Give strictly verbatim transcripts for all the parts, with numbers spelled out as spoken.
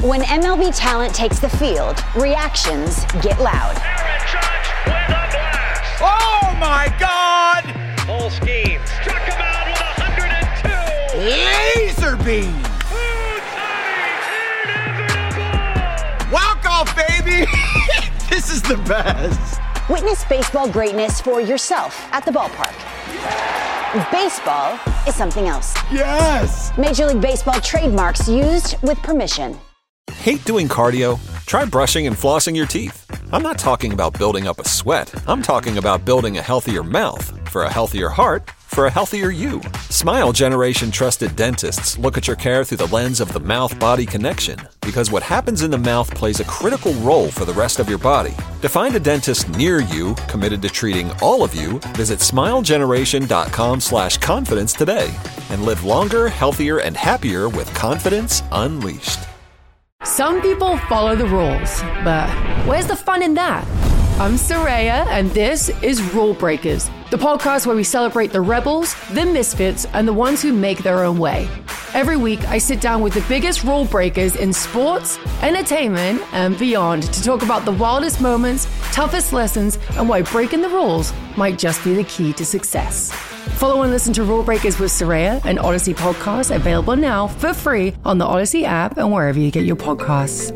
When M L B talent takes the field, reactions get loud. Aaron Judge with a blast. Oh, my God! Full scheme. Struck him out with one hundred two. Laser beam. Walk off, baby. This is the best. Witness baseball greatness for yourself at the ballpark. Baseball is something else. Yes. Major League Baseball trademarks used with permission. Hate doing cardio? Try brushing and flossing your teeth. I'm not talking about building up a sweat. I'm talking about building a healthier mouth for a healthier heart for a healthier you. Smile Generation trusted dentists look at your care through the lens of the mouth-body connection, because what happens in the mouth plays a critical role for the rest of your body. To find a dentist near you committed to treating all of you, visit smilegeneration.com slash confidence today and live longer, healthier, and happier with confidence unleashed. Some people follow the rules, but where's the fun in that? I'm Soraya, and this is Rule Breakers, the podcast where we celebrate the rebels, the misfits, and the ones who make their own way. Every week, I sit down with the biggest rule breakers in sports, entertainment, and beyond to talk about the wildest moments, toughest lessons, and why breaking the rules might just be the key to success. Follow and listen to Rule Breakers with Soraya, an Odyssey podcast available now for free on the Odyssey app and wherever you get your podcasts.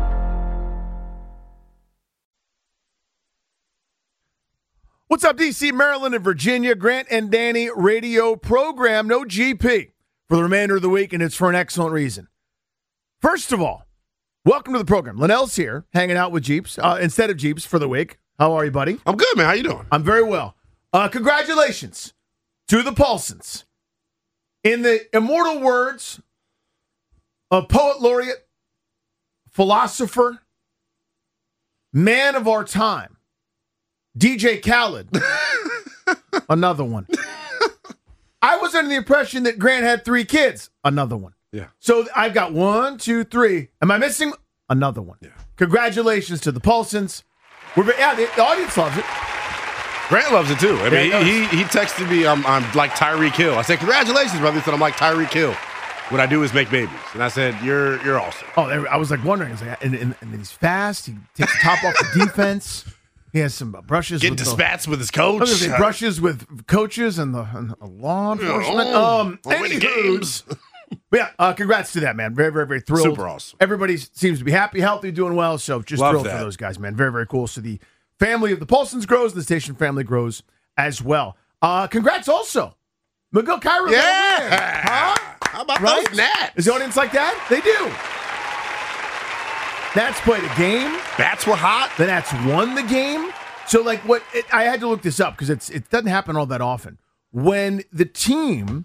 What's up, D C, Maryland, and Virginia? Grant and Danny radio program. No G P for the remainder of the week, and it's for an excellent reason. First of all, welcome to the program. Linnell's here, hanging out with Jeeps, uh, instead of Jeeps for the week. How are you, buddy? I'm good, man. How you doing? I'm very well. Uh, congratulations to the Paulsons. In the immortal words of poet laureate, philosopher, man of our time, D J Khaled, another one. I was under the impression that Grant had three kids, another one. Yeah. So I've got one, two, three. Am I missing another one? Yeah. Congratulations to the Paulsons. We're yeah, the, the audience loves it. Grant loves it too. I mean, Yeah, he, he he texted me, I'm I'm like Tyreek Hill. I said, congratulations, brother. He said, I'm like Tyreek Hill. What I do is make babies. And I said, you're you're awesome. Oh, I was like wondering. I was like, and, and, and he's fast. He takes the top off the defense. He has some brushes. Getting with to the, spats with his I was coach. gonna say brushes with coaches and the, and the law enforcement. Oh, um, winning anywho's. games. But yeah, uh, congrats to that, man. Very, very, very thrilled. Super awesome. Everybody seems to be happy, healthy, doing well. So just Love thrilled that. for those guys, man. Very, very cool. So the family of the Paulsons grows, and the station family grows as well. Uh, congrats also. Miguel Cairo. Yeah. Huh? How about Right? those Nats? Is the audience like that? They do. Nats played a game. Bats were hot. The Nats won the game. So, like, what it, I had to look this up because it's it doesn't happen all that often. When the team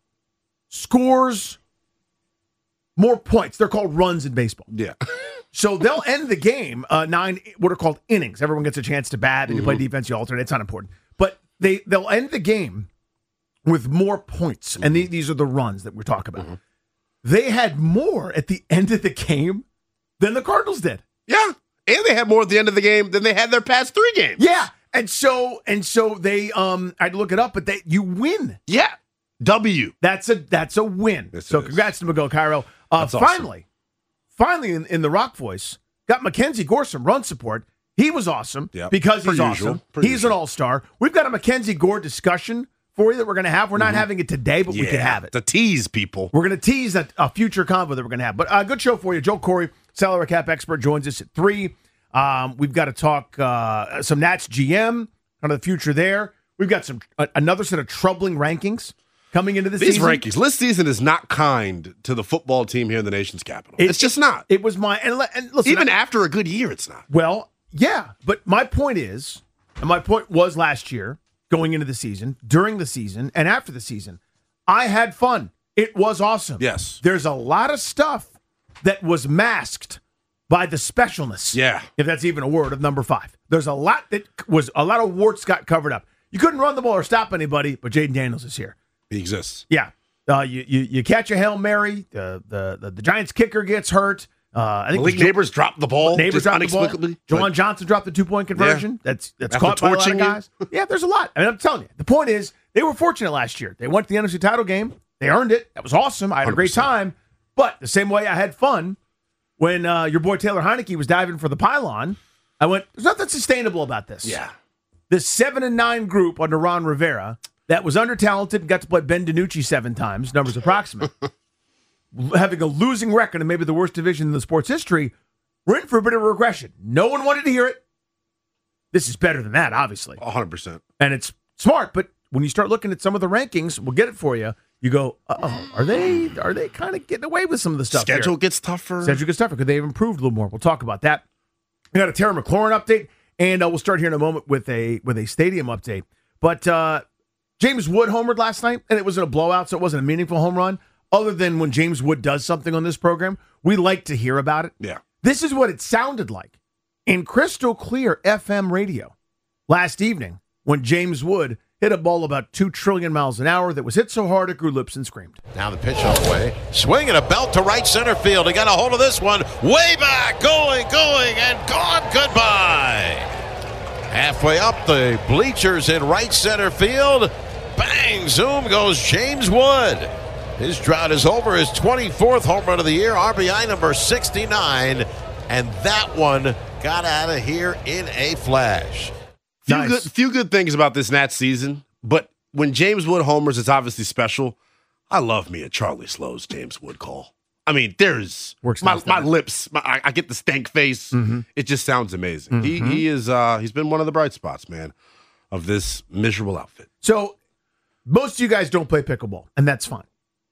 scores more points, they're called runs in baseball. Yeah. So they'll end the game uh, nine what are called innings. Everyone gets a chance to bat, and you play defense, you alternate. It's not important, but they they'll end the game with more points, and the, these are the runs that we're talking about. Mm-hmm. They had more at the end of the game than the Cardinals did. Yeah. And they had more at the end of the game than they had their past three games. Yeah, and so and so they um I had to look it up, but they you win. Yeah. W. That's a that's a win. Yes, so it is. congrats to Miguel Cairo. Uh, That's awesome. finally, finally in, in the Rock voice, got Mackenzie Gore some run support. He was awesome Yep. because Per he's usual. awesome. Per He's usual. an all-star. We've got a Mackenzie Gore discussion for you that we're going to have. We're not having it today, but we can have it. To tease people. We're going to tease a, a future convo that we're going to have. But a uh, good show for you. Joe Corey, salary cap expert, joins us at three. Um, we've got to talk uh, some Nats G M, kind of the future there. We've got some uh, another set of troubling rankings coming into the These season. rankings. This season is not kind to the football team here in the nation's capital. It- it's just not. It was my and, le- and listen, Even I- after a good year, it's not. well, yeah, but my point is, and my point was last year, going into the season, during the season, and after the season, I had fun. It was awesome. Yes. There's a lot of stuff that was masked by the specialness. Yeah. If that's even a word of number five. There's a lot that was, a lot of warts got covered up. You couldn't run the ball or stop anybody, but Jaden Daniels is here. He exists. Yeah. Uh, you, you you catch a Hail Mary, the the, the, the Giants kicker gets hurt. Uh, I think Malik it was Jo- Neighbors dropped the ball. Neighbors just dropped the ball. inexplicably. Jawan Like, Johnson dropped the two-point conversion. That's that's After caught by a lot of torching you. guys. Yeah, there's a lot. I mean, I'm telling you. The point is, they were fortunate last year. They went to the N F C title game. They earned it. That was awesome. I had a great one hundred percent. time. But the same way I had fun when uh, your boy Taylor Heineke was diving for the pylon, I went, there's nothing sustainable about this. Yeah. This seven and nine group under Ron Rivera that was under-talented and got to play Ben DiNucci seven times, numbers approximate, having a losing record and maybe the worst division in the sports history, we're in for a bit of a regression. No one wanted to hear it. This is better than that, obviously. one hundred percent. And it's smart, but when you start looking at some of the rankings, we'll get it for you. You go, uh-oh, are they are they kind of getting away with some of the stuff Schedule here? gets tougher. Schedule gets tougher. Could they have improved a little more? We'll talk about that. We got a Terry McLaurin update, and uh, we'll start here in a moment with a with a stadium update. But uh, James Wood homered last night, and it wasn't a blowout, so it wasn't a meaningful home run. Other than when James Wood does something on this program, we like to hear about it. Yeah. This is what it sounded like in crystal clear F M radio last evening when James Wood hit a ball about two trillion miles an hour that was hit so hard it grew lips and screamed. Now the pitch on the way. Swing and a belt to right center field. He got a hold of this one. Way back. Going, going, and gone. Goodbye. Halfway up the bleachers in right center field. Bang. Zoom goes James Wood. His drought is over. His twenty-fourth home run of the year. R B I number sixty-nine. And that one got out of here in a flash. Few Nice. good, few good things about this Nats season, but when James Wood homers, it's obviously special. I love me a Charlie Slow's James Wood call. I mean, there's Works my, nice, my doesn't it? lips. My, I, I get the stank face. Mm-hmm. It just sounds amazing. He he is. Uh, he's been one of the bright spots, man, of this miserable outfit. So most of you guys don't play pickleball, and that's fine.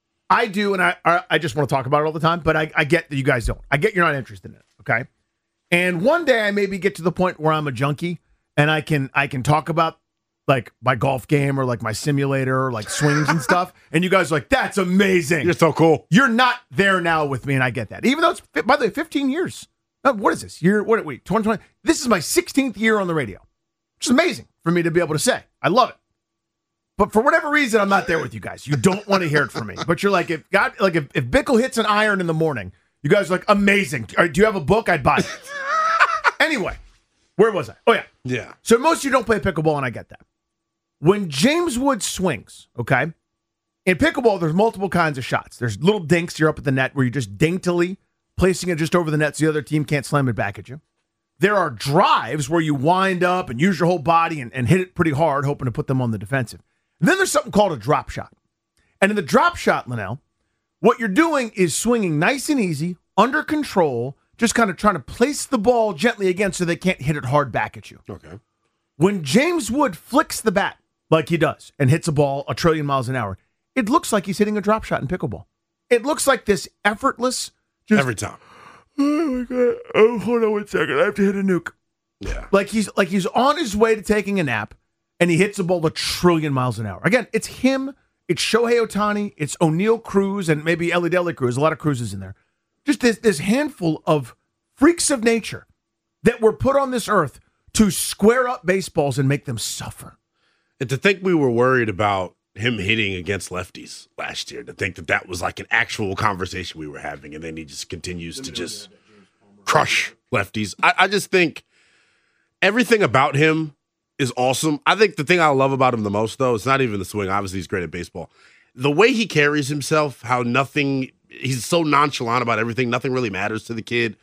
I do, and I I I just want to talk about it all the time, but I, I get that you guys don't. I get you're not interested in it, okay? And one day I maybe get to the point where I'm a junkie, and I can I can talk about like my golf game or like my simulator or like swings and stuff, and you guys are like, that's amazing. You're so cool. You're not there now with me, and I get that. Even though it's, by the way, fifteen years. Uh, What is this? Year, what, wait, twenty twenty? This is my sixteenth year on the radio, which is amazing for me to be able to say. I love it. But for whatever reason, I'm not there with you guys. You don't want to hear it from me. But you're like, if God, like if, if Bickle hits an iron in the morning, you guys are like, amazing. All right, do you have a book? I'd buy it. Anyway, where was I? Oh, yeah. Yeah. So most of you don't play pickleball, and I get that. When James Wood swings, okay, in pickleball, there's multiple kinds of shots. There's little dinks. You're up at the net where you're just daintily placing it just over the net so the other team can't slam it back at you. There are drives where you wind up and use your whole body and, and hit it pretty hard, hoping to put them on the defensive. And then there's something called a drop shot. And in the drop shot, Linnell, what you're doing is swinging nice and easy, under control, just kind of trying to place the ball gently again so they can't hit it hard back at you. Okay. When James Wood flicks the bat like he does and hits a ball a trillion miles an hour, it looks like he's hitting a drop shot in pickleball. It looks like this effortless, just, Every time. oh my God, oh, hold on one second, I have to hit a nuke. Yeah. Like he's like he's on his way to taking a nap, and he hits a ball a trillion miles an hour. Again, it's him, it's Shohei Ohtani, it's O'Neal Cruz, and maybe Ellie Deli Cruz. A lot of Cruzes in there. Just this, this handful of freaks of nature that were put on this earth to square up baseballs and make them suffer. And to think we were worried about him hitting against lefties last year, to think that that was like an actual conversation we were having, and then he just continues to just crush lefties. I, I just think everything about him is awesome. I think the thing I love about him the most, though, it's not even the swing. Obviously, he's great at baseball. The way he carries himself, how nothing, he's so nonchalant about everything. Nothing really matters to the kid.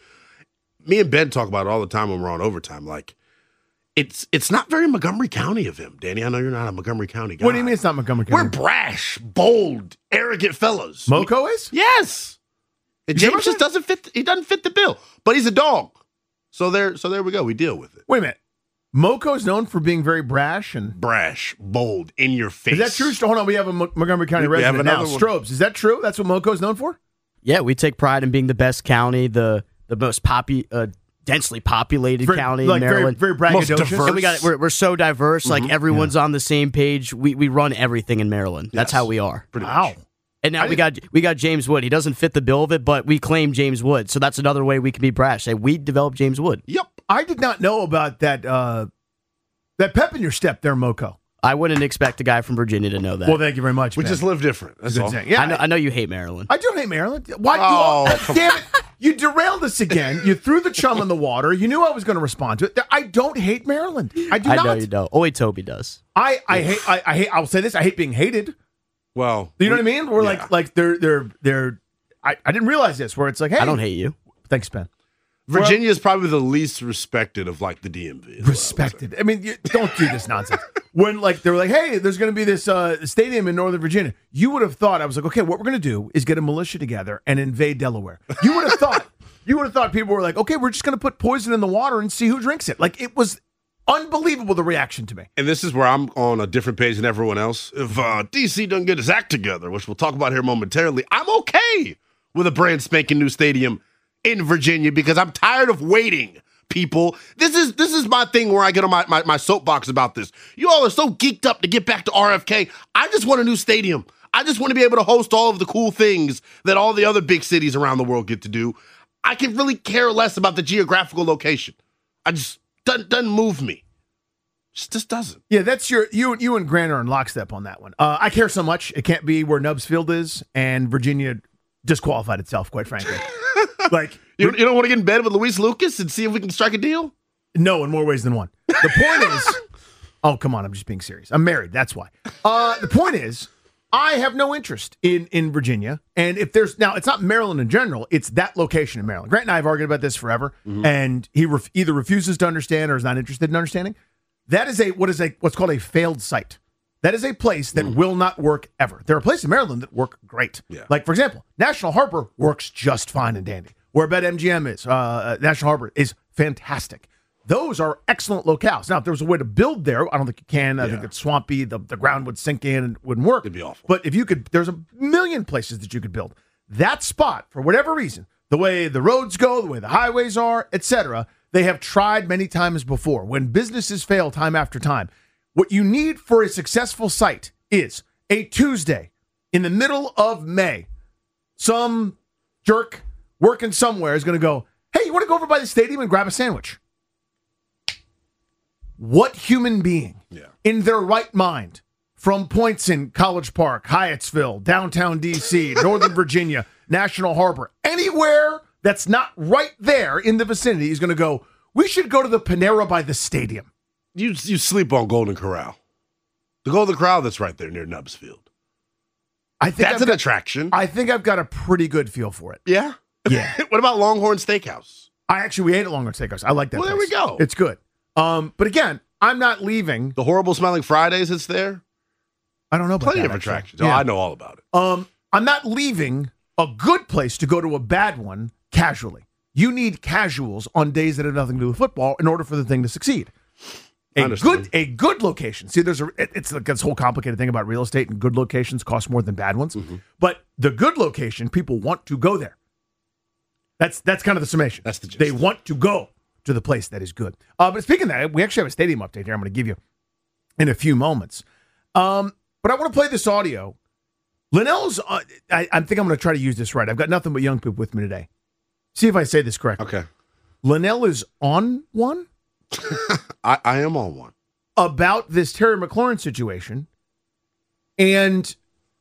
Me and Ben talk about it all the time when we're on overtime. Like, it's it's not very Montgomery County of him, Danny. I know you're not a Montgomery County guy. What do you mean it's not Montgomery We're County? brash, bold, arrogant fellas. Moco is? Yes. And You James sure just doesn't fit. He doesn't fit the bill. But he's a dog. So there. So there we go. We deal with it. Wait a minute. Moco's known for being very brash and Brash, bold, in your face. is that true? Hold on, we have a Mo- Montgomery County We have resident now. another one. Strobes, is that true? That's what Moco's known for? Yeah, we take pride in being the best county, the the most popu- uh, densely populated Very- county like in Maryland. very, very Most braggadocious. diverse. And we got we're, we're so diverse. Mm-hmm. Like everyone's on the same page. We we run everything in Maryland. That's Yes. how we are. Pretty Wow. much. And now I we got we got James Wood. He doesn't fit the bill of it, but we claim James Wood. So that's another way we can be brash. Say we developed James Wood. Yep. I did not know about that uh, that pep in your step there, Moco. I wouldn't expect a guy from Virginia to know that. Well, thank you very much. We man. just live different. That's Good all. saying. Yeah, I know, I know you hate Maryland. I do hate Maryland. Why? Oh, you, come damn it! You derailed us again. You threw the chum in the water. You knew I was going to respond to it. I don't hate Maryland. I do I not. know you don't. Only Toby does. I, I hate. I, I hate. I'll say this. I hate being hated. Well, You know we- what I mean? We're yeah. like, like they're, they're, they're. I, I didn't realize this. Where it's like, hey, I don't hate you. Thanks, Ben. Virginia is probably the least respected of like the D M V. Respected. I, I mean, you, don't do this nonsense. When like they were like, hey, there's going to be this uh, stadium in Northern Virginia, you would have thought, I was like, okay, what we're going to do is get a militia together and invade Delaware. You would have thought, you would have thought people were like, okay, we're just going to put poison in the water and see who drinks it. Like, it was unbelievable, the reaction to me. And this is where I'm on a different page than everyone else. If uh, D C doesn't get his act together, which we'll talk about here momentarily, I'm okay with a brand spanking new stadium in Virginia because I'm tired of waiting, people. This is this is my thing where I get on my, my, my soapbox about this. You all are so geeked up to get back to R F K. I just want a new stadium. I just want to be able to host all of the cool things that all the other big cities around the world get to do. I can really care less about the geographical location. I just, doesn't, doesn't move me. Just, just doesn't. Yeah, that's your, you, you and Grant are in lockstep on that one. Uh, I care so much. It can't be where Nubs Field is, and Virginia disqualified itself, quite frankly. Like you, you don't want to get in bed with Luis Lucas and see if we can strike a deal? No, in more ways than one. The point is, oh, come on, I'm just being serious. I'm married, that's why. Uh, the point is, I have no interest in, in Virginia. And if there's, now, it's not Maryland in general, it's that location in Maryland. Grant and I have argued about this forever, mm-hmm. and he ref, either refuses to understand or is not interested in understanding. That is a, what is a, what's called a failed site. That is a place that mm. will not work ever. There are places in Maryland that work great. Yeah. Like, for example, National Harbor works just fine and dandy. Where BetMGM is, uh, National Harbor is fantastic. Those are excellent locales. Now, if there was a way to build there, I don't think you can. I yeah. think it's swampy. The, the ground would sink in and wouldn't work. It'd be awful. But if you could, there's a million places that you could build. That spot, for whatever reason, the way the roads go, the way the highways are, et cetera, they have tried many times before. When businesses fail time after time, what you need for a successful site is a Tuesday in the middle of May. Some jerk working somewhere is going to go, hey, you want to go over by the stadium and grab a sandwich? What human being yeah. in their right mind, from points in College Park, Hyattsville, downtown D C, Northern Virginia, National Harbor, anywhere that's not right there in the vicinity is going to go, we should go to the Panera by the stadium. You you sleep on Golden Corral. The Golden Corral that's right there near Nubs Field. I think That's I've an got, attraction. I think I've got a pretty good feel for it. Yeah? Yeah. What about Longhorn Steakhouse? I actually, we ate at Longhorn Steakhouse. I like that Well, place. there we go. It's good. Um, but again, I'm not leaving. The Horrible Smelling Fridays that's there? I don't know about Plenty that, of actually. attractions. Oh, Yeah. I know all about it. Um, I'm not leaving a good place to go to a bad one casually. You need casuals on days that have nothing to do with football in order for the thing to succeed. A good, a good location. See, there's a, it, it's like this whole complicated thing about real estate, and good locations cost more than bad ones. Mm-hmm. But the good location, people want to go there. That's that's kind of the summation. That's the gist. They want to go to the place that is good. Uh, but speaking of that, we actually have a stadium update here I'm going to give you in a few moments. Um, but I want to play this audio. Linnell's, uh, I, I think I'm going to try to use this right. I've got nothing but young people with me today. See if I say this correctly. Okay. Linnell is on one? I, I am on one. About this Terry McLaurin situation. And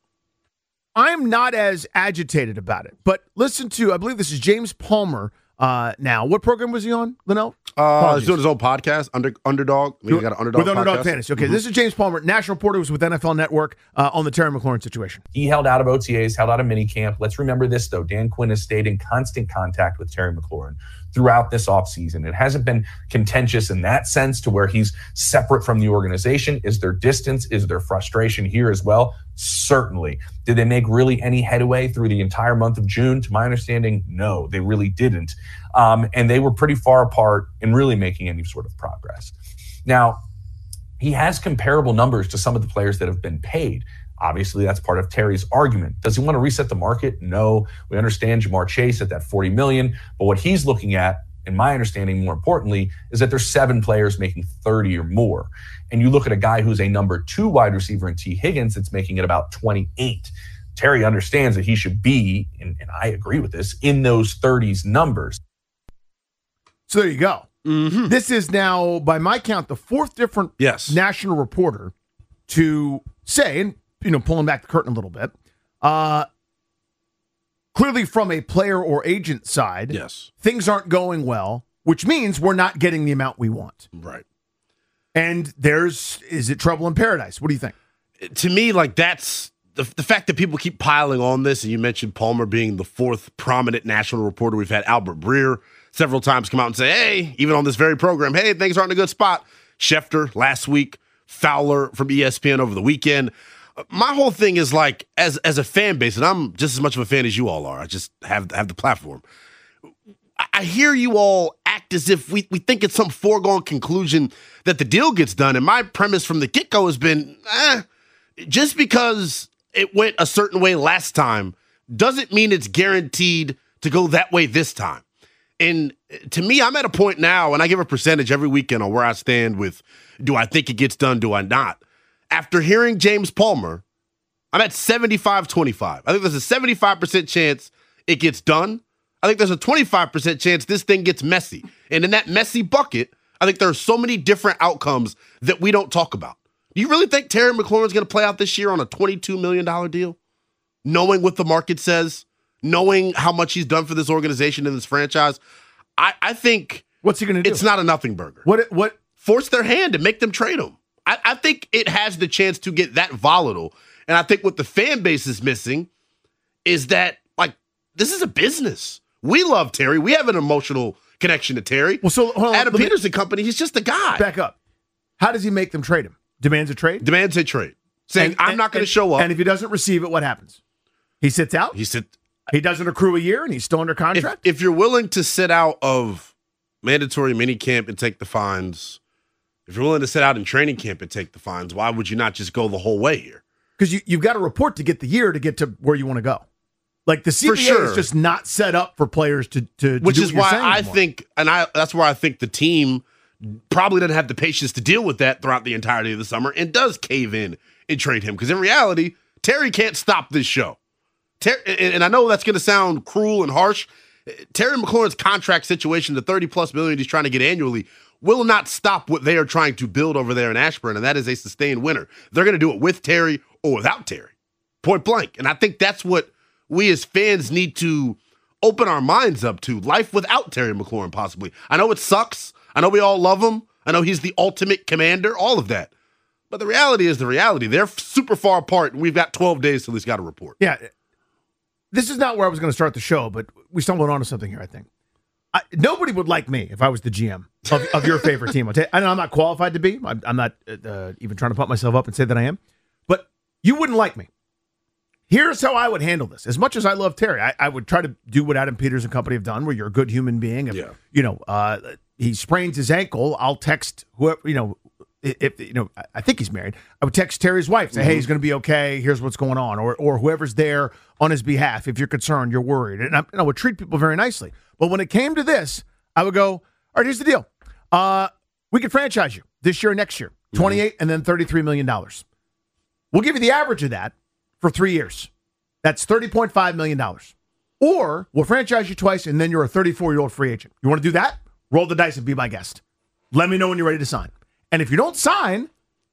I'm not as agitated about it. But listen to, I believe this is James Palmer uh, now. What program was he on, Linnell? Uh, he's doing his own podcast, Under, Underdog. I mean, he got an Underdog With Underdog podcast. Fantasy. Okay, Mm-hmm. This is James Palmer. National reporter was with N F L Network uh, on the Terry McLaurin situation. He held out of O T As, held out of minicamp. Let's remember this, though. Dan Quinn has stayed in constant contact with Terry McLaurin throughout this offseason. It hasn't been contentious in that sense to where he's separate from the organization. Is there distance? Is there frustration here as well? Certainly. Did they make really any headway through the entire month of June? To my understanding, no, they really didn't. Um, and they were pretty far apart in really making any sort of progress. Now, he has comparable numbers to some of the players that have been paid. Obviously, that's part of Terry's argument. Does he want to reset the market? No. We understand Jamar Chase at that forty million dollars, but what he's looking at, in my understanding, more importantly, is that there's seven players making thirty or more. And you look at a guy who's a number two wide receiver in T. Higgins that's making it about twenty-eight. Terry understands that he should be, and, and I agree with this, in those thirties numbers. So there you go. Mm-hmm. This is now, by my count, the fourth different yes. national reporter to say, and you know, pulling back the curtain a little bit, uh, clearly from a player or agent side, yes, things aren't going well, which means we're not getting the amount we want. Right. And there's, is it trouble in paradise? What do you think? To me, like that's the, the fact that people keep piling on this, and you mentioned Palmer being the fourth prominent national reporter. We've had Albert Breer several times come out and say, hey, even on this very program, hey, things aren't in a good spot. Schefter last week, Fowler from E S P N over the weekend. My whole thing is like, as as a fan base, and I'm just as much of a fan as you all are. I just have, have the platform. I hear you all act as if we, we think it's some foregone conclusion that the deal gets done. And my premise from the get-go has been, eh, just because it went a certain way last time doesn't mean it's guaranteed to go that way this time. And to me, I'm at a point now, and I give a percentage every weekend on where I stand with, do I think it gets done, do I not? After hearing James Palmer, I'm at seventy-five twenty-five. I think there's a seventy-five percent chance it gets done. I think there's a twenty-five percent chance this thing gets messy. And in that messy bucket, I think there are so many different outcomes that we don't talk about. Do you really think Terry McLaurin's going to play out this year on a twenty-two million dollars deal? Knowing what the market says, knowing how much he's done for this organization and this franchise, I, I think what's he going to do? It's not a nothing burger. What? What? Force their hand and make them trade him. I, I think it has the chance to get that volatile. And I think what the fan base is missing is that, like, this is a business. We love Terry. We have an emotional connection to Terry. Well, so hold on, Adam me- Peterson Company, he's just a guy. Back up. How does he make them trade him? Demands a trade? Demands a trade. Saying, And- I'm and- not going to and- show up. And if he doesn't receive it, what happens? He sits out? He sit. He doesn't accrue a year and he's still under If, contract? if you're willing to sit out of mandatory minicamp and take the fines, if you're willing to sit out in training camp and take the fines, why would you not just go the whole way here? Because you, you've got to report to get the year to get to where you want to go. Like the C B A For sure. is just not set up for players to, to, to Which do is what you're why saying I anymore. think, and I that's where I think the team probably doesn't have the patience to deal with that throughout the entirety of the summer and does cave in and trade him. Because in reality, Terry can't stop this show. Ter- and, and I know that's going to sound cruel and harsh. Terry McLaurin's contract situation, the thirty plus million he's trying to get annually, will not stop what they are trying to build over there in Ashburn, and that is a sustained winner. They're going to do it with Terry or without Terry, point blank. And I think that's what we as fans need to open our minds up to. Life without Terry McLaurin, possibly. I know it sucks. I know we all love him. I know he's the ultimate commander, all of that. But the reality is the reality. They're super far apart, and we've got twelve days till he's got a report. Yeah. This is not where I was going to start the show, but we stumbled onto something here, I think. I, nobody would like me if I was the G M of, of your favorite team. I'll tell you, I know I'm not qualified to be. I'm, I'm not uh, even trying to pump myself up and say that I am. But you wouldn't like me. Here's how I would handle this. As much as I love Terry, I, I would try to do what Adam Peters and company have done, where you're a good human being. If, Yeah. you know, uh, he sprains his ankle, I'll text whoever, you know, if, you know, I think he's married. I would text Terry's wife, say, mm-hmm. hey, he's going to be okay. Here's what's going on. Or or whoever's there on his behalf. If you're concerned, you're worried. And I, and I would treat people very nicely. But when it came to this, I would go, all right, here's the deal. Uh, we could franchise you this year and next year, twenty-eight mm-hmm. and then thirty-three million dollars. We'll give you the average of that for three years. That's thirty point five million dollars. Or we'll franchise you twice and then you're a thirty-four-year-old free agent. You want to do that? Roll the dice and be my guest. Let me know when you're ready to sign. And if you don't sign,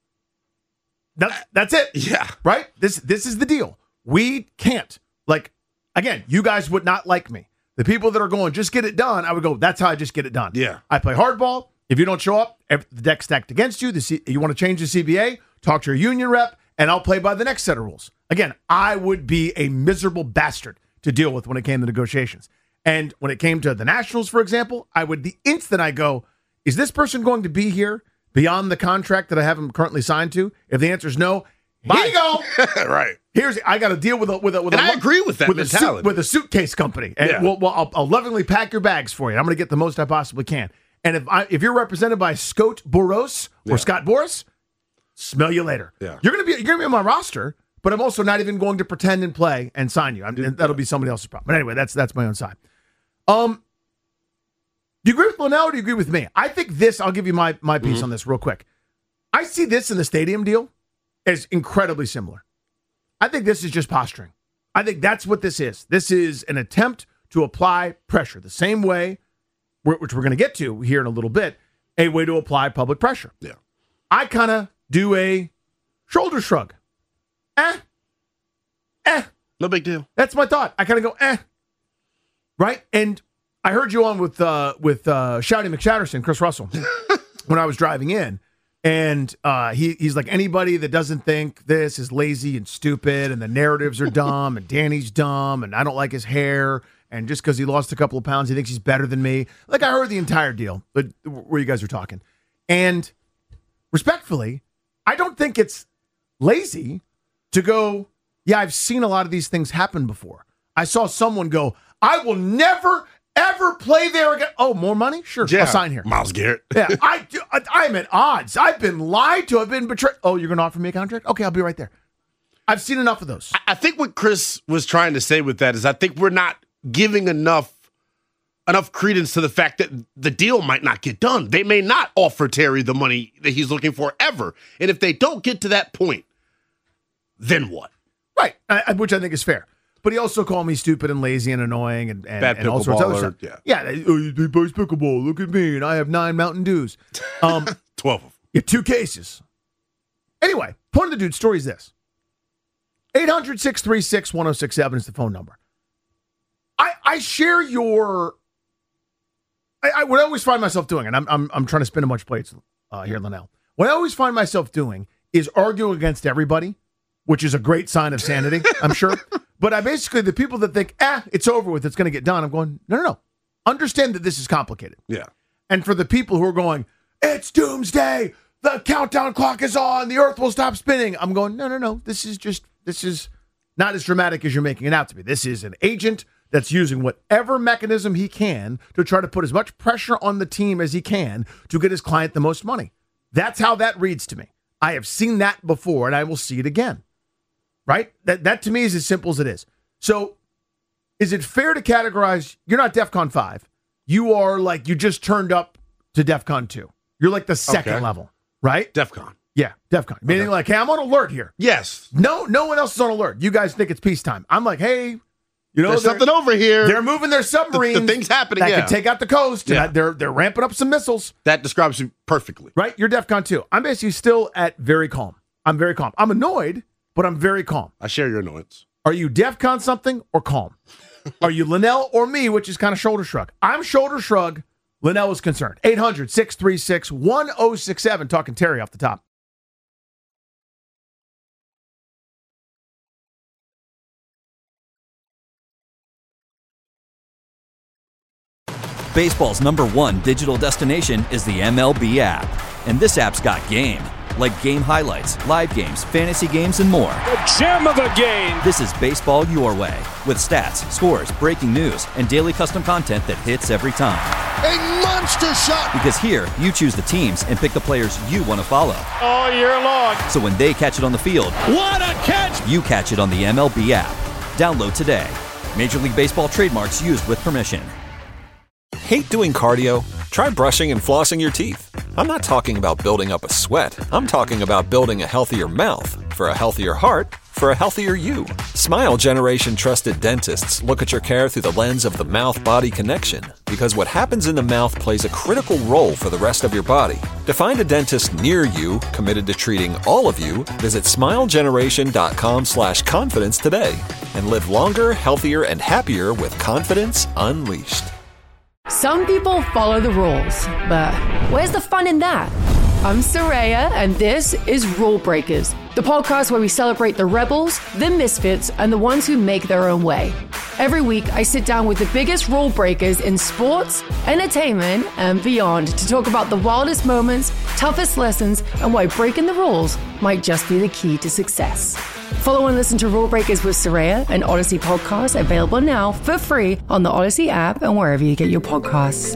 that, that's it. Yeah. Right? This this is the deal. We can't. Like, again, you guys would not like me. The people that are going, just get it done, I would go, that's how I just get it done. Yeah. I play hardball. If you don't show up, the deck's stacked against you. The C- you want to change the C B A, talk to your union rep, and I'll play by the next set of rules. Again, I would be a miserable bastard to deal with when it came to negotiations. And when it came to the Nationals, for example, I would, the instant I go, is this person going to be here beyond the contract that I have him currently signed to? If the answer is no, Bye. here you go. Right. Here's I got to deal with a with a with and a, I agree with that with mentality. A suit, with a suitcase company, and Yeah. we'll, we'll, I'll, I'll lovingly pack your bags for you. I'm going to get the most I possibly can. And if I if you're represented by Scott Boros or Yeah. Scott Boras, smell you later. Yeah. You're gonna be you're gonna be on my roster, but I'm also not even going to pretend and play and sign you. I'm, and that'll be somebody else's problem. But anyway, that's that's my own side. Um. Do you agree with Linnell or do you agree with me? I think this, I'll give you my, my piece Mm-hmm. on this real quick. I see this in the stadium deal as incredibly similar. I think this is just posturing. I think that's what this is. This is an attempt to apply pressure the same way, which we're going to get to here in a little bit, a way to apply public pressure. Yeah. I kind of do a shoulder shrug. Eh. Eh. No big deal. That's my thought. I kind of go, eh. Right? And I heard you on with uh, with uh, Shouty McShatterson, Chris Russell, when I was driving in. And uh, he he's like, anybody that doesn't think this is lazy and stupid and the narratives are dumb and Danny's dumb and I don't like his hair and just because he lost a couple of pounds, he thinks he's better than me. Like, I heard the entire deal, but where you guys are talking. And respectfully, I don't think it's lazy to go, yeah, I've seen a lot of these things happen before. I saw someone go, I will never, ever play there again. Oh, more money? Sure, Yeah. I'll sign here. Myles Garrett. Yeah, I, do- I, I'm at odds. I've been lied to. I've been betrayed. Oh, you're going to offer me a contract? Okay, I'll be right there. I've seen enough of those. I think what Chris was trying to say with that is I think we're not giving enough enough credence to the fact that the deal might not get done. They may not offer Terry the money that he's looking for ever. And if they don't get to that point, then what? Right, I, which I think is fair. But he also called me stupid and lazy and annoying and, and, Bad and all sorts of other pickleballer, stuff. yeah. Yeah, they, oh, he plays pickleball. Look at me, and I have nine Mountain Dews. Um, twelve of them. Yeah, two cases. Anyway, point of the dude's story is this. eight hundred, six three six, one oh six seven is the phone number. I, I share your... I, I what I always find myself doing, and I'm I'm, I'm trying to spin a bunch of plates uh, here, Linnell. What I always find myself doing is arguing against everybody, which is a great sign of sanity, I'm sure. But I basically, the people that think, ah, it's over with, it's going to get done, I'm going, no, no, no. Understand that this is complicated. Yeah. And for the people who are going, it's doomsday, the countdown clock is on, the earth will stop spinning. I'm going, no, no, no. This is just, this is not as dramatic as you're making it out to be. This is an agent that's using whatever mechanism he can to try to put as much pressure on the team as he can to get his client the most money. That's how that reads to me. I have seen that before, and I will see it again. Right? That that to me is as simple as it is. So is it fair to categorize, you're not DEFCON five. You are like, you just turned up to DEFCON two. You're like the second Okay. level, right? DEFCON. Yeah, DEFCON. Meaning Okay. like, hey, I'm on alert here. Yes. No, no one else is on alert. You guys think it's peacetime. I'm like, hey, you know, There's they're- something over here. They're moving their submarines. The- the thing's happening, That yeah. can take out the coast. Yeah. And they're, they're ramping up some missiles. That describes you perfectly. Right? You're DEFCON two. I'm basically still at very calm. I'm very calm. I'm annoyed, but I'm very calm. I share your annoyance. Are you DEFCON something or calm? Are you Linnell or me, which is kind of shoulder shrug? I'm shoulder shrug. Linnell is concerned. eight hundred, six three six, one oh six seven. Talking Terry off the top. Baseball's number one digital destination is the M L B app. And this app's got game. Like game highlights, live games, fantasy games, and more. The gem of the game. This is baseball your way. With stats, scores, breaking news, and daily custom content that hits every time. A monster shot. Because here, you choose the teams and pick the players you want to follow. All year long. So when they catch it on the field, What a catch. you catch it on the M L B app. Download today. Major League Baseball trademarks used with permission. Hate doing cardio? Try brushing and flossing your teeth. I'm not talking about building up a sweat. I'm talking about building a healthier mouth. For a healthier heart, for a healthier you. Smile Generation trusted dentists look at your care through the lens of the mouth-body connection. Because what happens in the mouth plays a critical role for the rest of your body. To find a dentist near you committed to treating all of you, visit smilegeneration.com slash confidence today. And live longer, healthier, and happier with confidence unleashed. Some people follow the rules, but where's the fun in that? I'm Soraya, and this is Rule Breakers, the podcast where we celebrate the rebels, the misfits, and the ones who make their own way. Every week, I sit down with the biggest rule breakers in sports, entertainment, and beyond to talk about the wildest moments, toughest lessons, and why breaking the rules might just be the key to success. Follow and listen to Rule Breakers with Soraya, an Odyssey podcast available now for free on the Odyssey app and wherever you get your podcasts.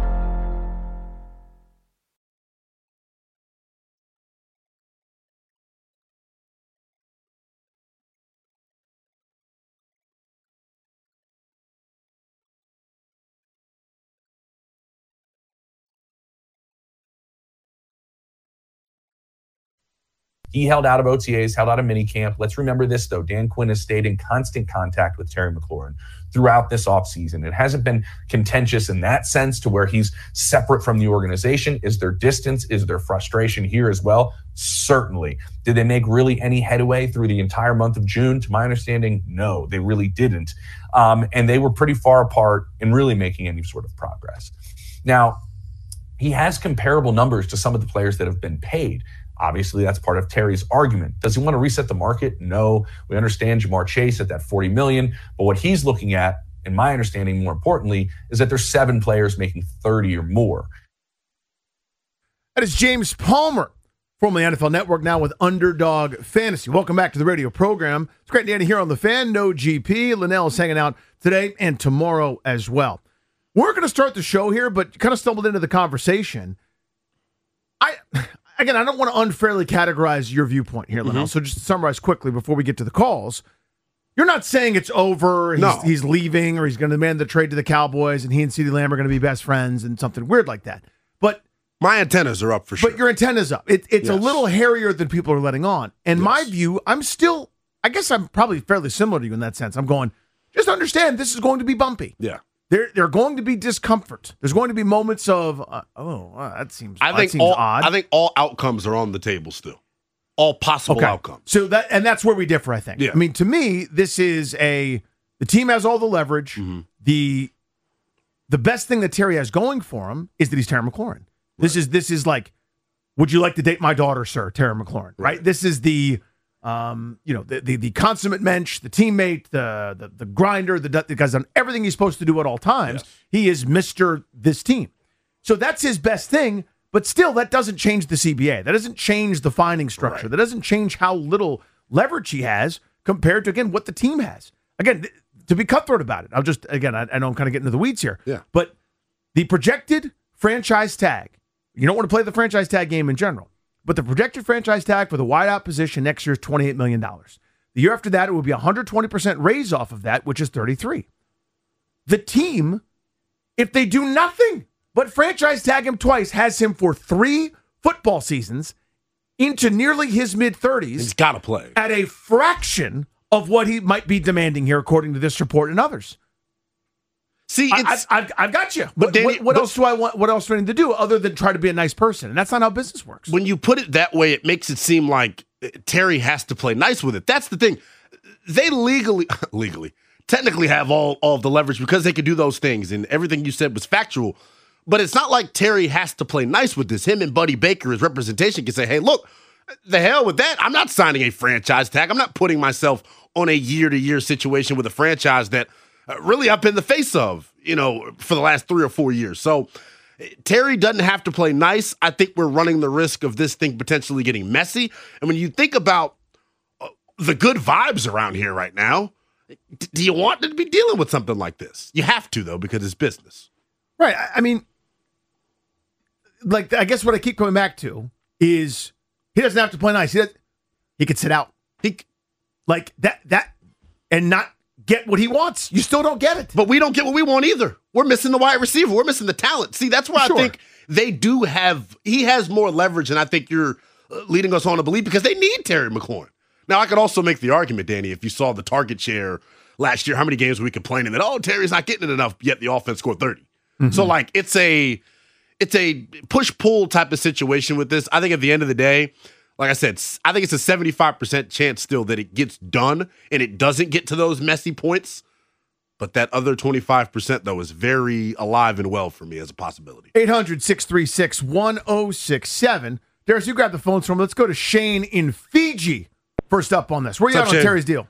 He held out of O T As, held out of minicamp. Let's remember this, though. Dan Quinn has stayed in constant contact with Terry McLaurin throughout this offseason. It hasn't been contentious in that sense to where he's separate from the organization. Is there distance? Is there frustration here as well? Certainly. Did they make really any headway through the entire month of June? To my understanding, no, they really didn't. Um, and they were pretty far apart in really making any sort of progress. Now, he has comparable numbers to some of the players that have been paid. Obviously, that's part of Terry's argument. Does he want to reset the market? No. We understand Jamar Chase at that forty million dollars, but what he's looking at, in my understanding, more importantly, is that there's seven players making thirty or more. That is James Palmer, formerly N F L Network, now with Underdog Fantasy. Welcome back to the radio program. It's great to hear on the Fan. No G P. Linnell is hanging out today and tomorrow as well. We're going to start the show here, but kind of stumbled into the conversation. I again, I don't want to unfairly categorize your viewpoint here, Linnell. Mm-hmm. So just to summarize quickly before we get to the calls. You're not saying it's over, he's, no. he's leaving, or he's going to demand the trade to the Cowboys, and he and CeeDee Lamb are going to be best friends and something weird like that. But my antennas are up for sure. But your antenna's up. It, it's yes. a little hairier than people are letting on. And yes. my view, I'm still, I guess I'm probably fairly similar to you in that sense. I'm going, just understand this is going to be bumpy. Yeah. There, there are going to be discomfort. There's going to be moments of, uh, oh, uh, that seems, I that think seems all, odd. I think all outcomes are on the table still. All possible okay. outcomes. So that, and that's where we differ, I think. Yeah. I mean, to me, this is a, the team has all the leverage. Mm-hmm. The, the best thing that Terry has going for him is that he's Terry McLaurin. This right. is, this is like, would you like to date my daughter, sir, Terry McLaurin, right? right? This is the, um, you know, the, the, the consummate mensch, the teammate, the, the, the grinder, the, the guy's done everything he's supposed to do at all times. Yes. He is Mister this team. So that's his best thing. But still, that doesn't change the C B A. That doesn't change the finding structure. Right. That doesn't change how little leverage he has compared to, again, what the team has. Again, th- to be cutthroat about it, I'll just, again, I, I know I'm kind of getting into the weeds here. Yeah. But the projected franchise tag, you don't want to play the franchise tag game in general, but the projected franchise tag for the wideout position next year is twenty-eight million dollars. The year after that, it would be a one hundred twenty percent raise off of that, which is thirty-three. The team, if they do nothing but franchise tag him twice, has him for three football seasons into nearly his mid-thirties. He's got to play. At a fraction of what he might be demanding here, according to this report and others. See, it's, I, I've, I've got you. But what, Danny, what, what but, else do I want? What else do I need to do other than try to be a nice person? And that's not how business works. When you put it that way, it makes it seem like Terry has to play nice with it. That's the thing. They legally, legally, technically have all, all of the leverage because they could do those things, and everything you said was factual. But it's not like Terry has to play nice with this. Him and Buddy Baker, his representation, can say, hey, look, the hell with that. I'm not signing a franchise tag. I'm not putting myself on a year-to-year situation with a franchise that uh, really I've been the face of, you know, for the last three or four years. So Terry doesn't have to play nice. I think we're running the risk of this thing potentially getting messy. And when you think about uh, the good vibes around here right now, d- do you want to be dealing with something like this? You have to, though, because it's business. Right. I, I mean, like, I guess what I keep coming back to is he doesn't have to play nice. He, does, he could sit out. He like that that and not get what he wants. You still don't get it. But we don't get what we want either. We're missing the wide receiver. We're missing the talent. See, that's why sure. I think they do have he has more leverage than I think you're leading us on to believe because they need Terry McLaurin. Now, I could also make the argument, Danny, if you saw the target share last year, how many games were we complaining that, oh, Terry's not getting it enough, yet the offense scored thirty. Mm-hmm. So, like, it's a it's a push-pull type of situation with this. I think at the end of the day, like I said, I think it's a seventy-five percent chance still that it gets done and it doesn't get to those messy points. But that other twenty-five percent, though, is very alive and well for me as a possibility. eight hundred, six three six, one oh six seven. Darius, you grab the phones from him. Let's go to Shane in Fiji. First up on this. Where are you at on Shane? Terry's deal?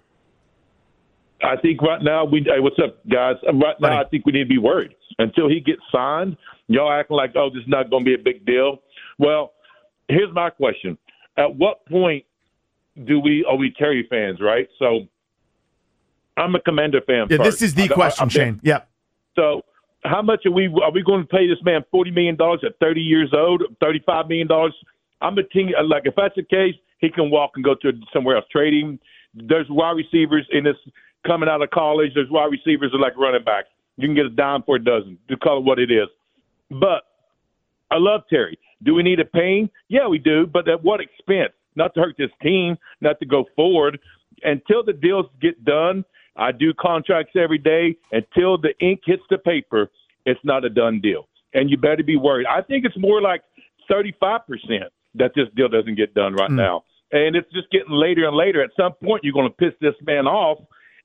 I think right now, we. Hey, what's up, guys? Right now, I think we need to be worried. Until he gets signed, y'all acting like, oh, this is not going to be a big deal. Well, here's my question. At what point do we, are we Terry fans, right? So I'm a Commander fan Yeah, first. this is the I, question, I, I, Shane. Yep. So how much are we, are we going to pay this man forty million dollars at thirty years old, thirty-five million dollars? I'm a team, like, if that's the case, he can walk and go to somewhere else. Trade him. There's wide receivers in this coming out of college. There's wide receivers that are like running backs. You can get a dime for a dozen, to call it what it is. But I love Terry. Do we need to pay him? Yeah, we do. But at what expense? Not to hurt this team, not to go forward. Until the deals get done, I do contracts every day. Until the ink hits the paper, it's not a done deal. And you better be worried. I think it's more like thirty-five percent that this deal doesn't get done right mm. now. And it's just getting later and later. At some point, you're going to piss this man off,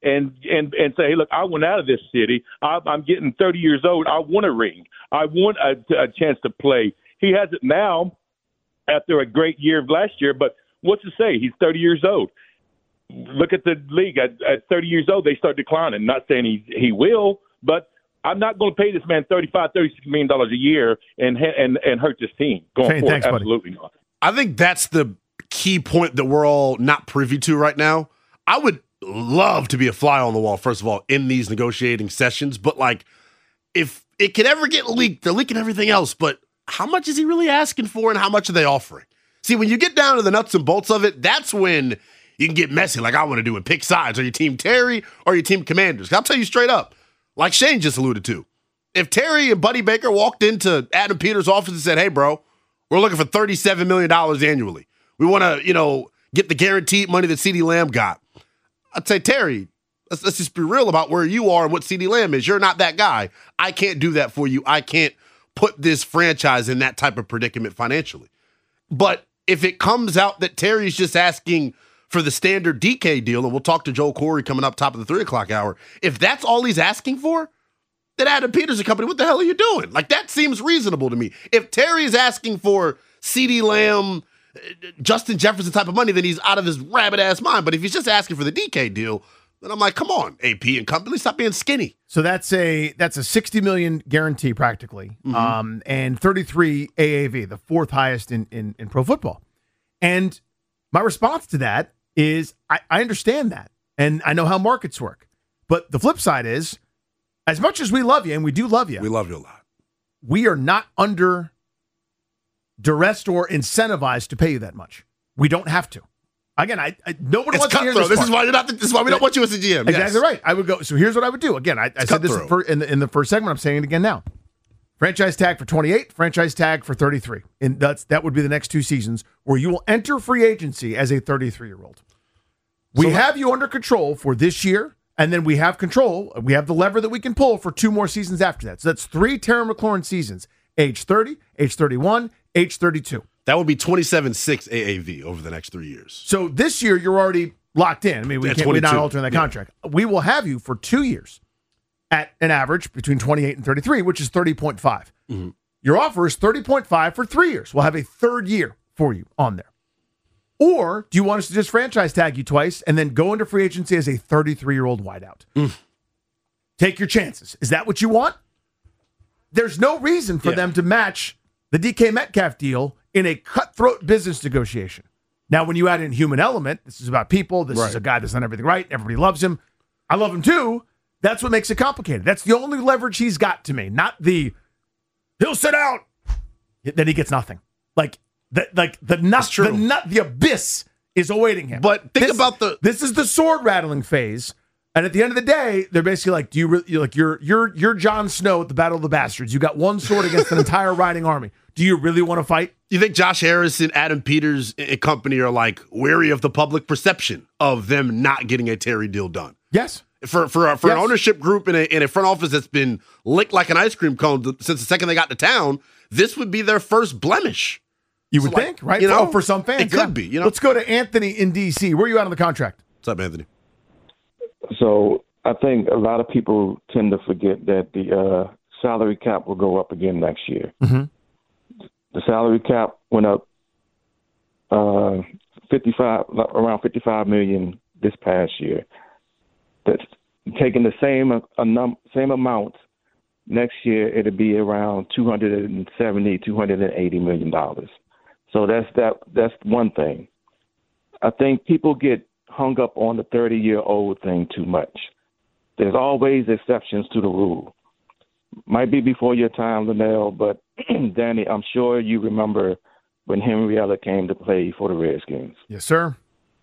and and and say, hey, look, I went out of this city. I, I'm getting thirty years old. I want a ring. I want a, a chance to play. He has it now after a great year last year, but what's to say? He's thirty years old. Look at the league. At, at thirty years old, they start declining. Not saying he he will, but I'm not going to pay this man thirty-five, thirty-six million dollars a year and and and hurt this team going Shane, forward. thanks, buddy. Absolutely not. I think that's the key point that we're all not privy to right now. I would love to be a fly on the wall, first of all, in these negotiating sessions, but like if it could ever get leaked, they're leaking everything else, but how much is he really asking for and how much are they offering? See, when you get down to the nuts and bolts of it, that's when you can get messy like I want to do and pick sides. Are you Team Terry or are you Team Commanders? I'll tell you straight up, like Shane just alluded to, if Terry and Buddy Baker walked into Adam Peters' office and said, hey, bro, we're looking for thirty-seven million dollars annually. We want to, you know, get the guaranteed money that CeeDee Lamb got. I'd say, Terry, let's, let's just be real about where you are and what CeeDee Lamb is. You're not that guy. I can't do that for you. I can't put this franchise in that type of predicament financially. But if it comes out that Terry's just asking for the standard D K deal, and we'll talk to Joel Corey coming up top of the three o'clock hour, if that's all he's asking for, then Adam Peters and company, what the hell are you doing? Like, that seems reasonable to me. If Terry is asking for CeeDee Lamb, Justin Jefferson type of money, then he's out of his rabbit-ass mind. But if he's just asking for the D K deal, then I'm like, come on, A P and company, stop being skinny. So that's a that's a sixty million dollars guarantee practically, mm-hmm. um, and thirty-three A A V, the fourth highest in, in, in pro football. And my response to that is I, I understand that, and I know how markets work. But the flip side is, as much as we love you, and we do love you, we love you a lot, we are not under duress or incentivized to pay you that much. We don't have to. Again, I, I nobody it's wants cutthroat. to hear this. This is why you're not. The, this is why we don't want you as a G M. Exactly yes. right. I would go. So here's what I would do. Again, I, I said this in, in the in the first segment. I'm saying it again now. Franchise tag for twenty-eight. Franchise tag for thirty-three. And that's that would be the next two seasons where you will enter free agency as a thirty-three year old. We so, have you under control for this year, and then we have control. We have the lever that we can pull for two more seasons after that. So that's three Terry McLaurin seasons: age thirty, age thirty-one, age thirty-two. That would be twenty-seven six A A V over the next three years. So this year, you're already locked in. I mean, we yeah, can't, we're not altering that yeah. contract. We will have you for two years at an average between twenty-eight and thirty-three, which is thirty point five. Mm-hmm. Your offer is thirty point five for three years. We'll have a third year for you on there. Or do you want us to just franchise tag you twice and then go into free agency as a thirty-three-year-old wideout? Mm. Take your chances. Is that what you want? There's no reason for yeah. them to match the D K Metcalf deal in a cutthroat business negotiation. Now, when you add in human element, this is about people. This right. is a guy that's done everything right. Everybody loves him. I love him too. That's what makes it complicated. That's the only leverage he's got to me, not the he'll sit out. Then he gets nothing. Like the like the nut, the nut, the abyss is awaiting him. But think this, about the this is the sword rattling phase. And at the end of the day, they're basically like, do you really, you're like you're you're you're Jon Snow at the Battle of the Bastards. You got one sword against an entire riding army. Do you really want to fight? You think Josh Harrison, Adam Peters, and company are like wary of the public perception of them not getting a Terry deal done? Yes. For for for yes. an ownership group in a in a front office that's been licked like an ice cream cone since the second they got to town, this would be their first blemish. You would so think, like, right? You know, oh, for some fans, it could yeah. be. You know, let's go to Anthony in D C. Where are you at on the contract? What's up, Anthony? So I think a lot of people tend to forget that the uh, salary cap will go up again next year. Mm-hmm. The salary cap went up uh, fifty-five, around fifty-five million this past year. That's taking the same a num, same amount next year. It'll be around two hundred seventy, two hundred eighty million dollars. So that's that. That's one thing. I think people get hung up on the thirty-year-old thing too much. There's always exceptions to the rule. Might be before your time, Linnell, but Danny, I'm sure you remember when Henry Eller came to play for the Redskins. Yes, sir.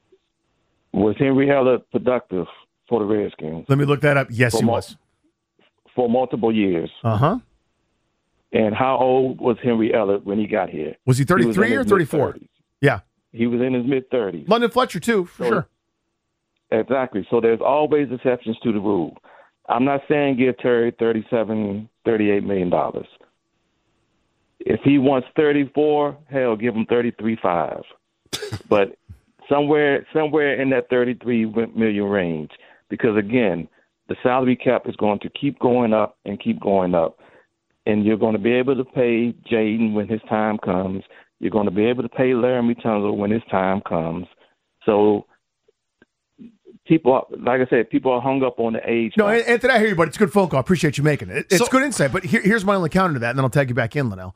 Was Henry Eller productive for the Redskins? Let me look that up. Yes, for he mul- was. For multiple years. Uh-huh. And how old was Henry Eller when he got here? Was he thirty-three he was or thirty-four? mid-thirties. Yeah. He was in his mid-thirties. London Fletcher, too, for so, sure. Exactly. So there's always exceptions to the rule. I'm not saying give Terry thirty-seven, thirty-eight million dollars. If he wants thirty-four, hell, give him thirty-three five. But somewhere somewhere in that thirty-three million range. because, again, the salary cap is going to keep going up and keep going up. And you're going to be able to pay Jaden when his time comes. You're going to be able to pay Laramie Tunzel when his time comes. So people, are, like I said, people are hung up on the age. No, Anthony, I hear you, but it's a good phone call. I appreciate you making it. It's So- good insight, but here, here's my only counter to that, and then I'll tag you back in, Linnell.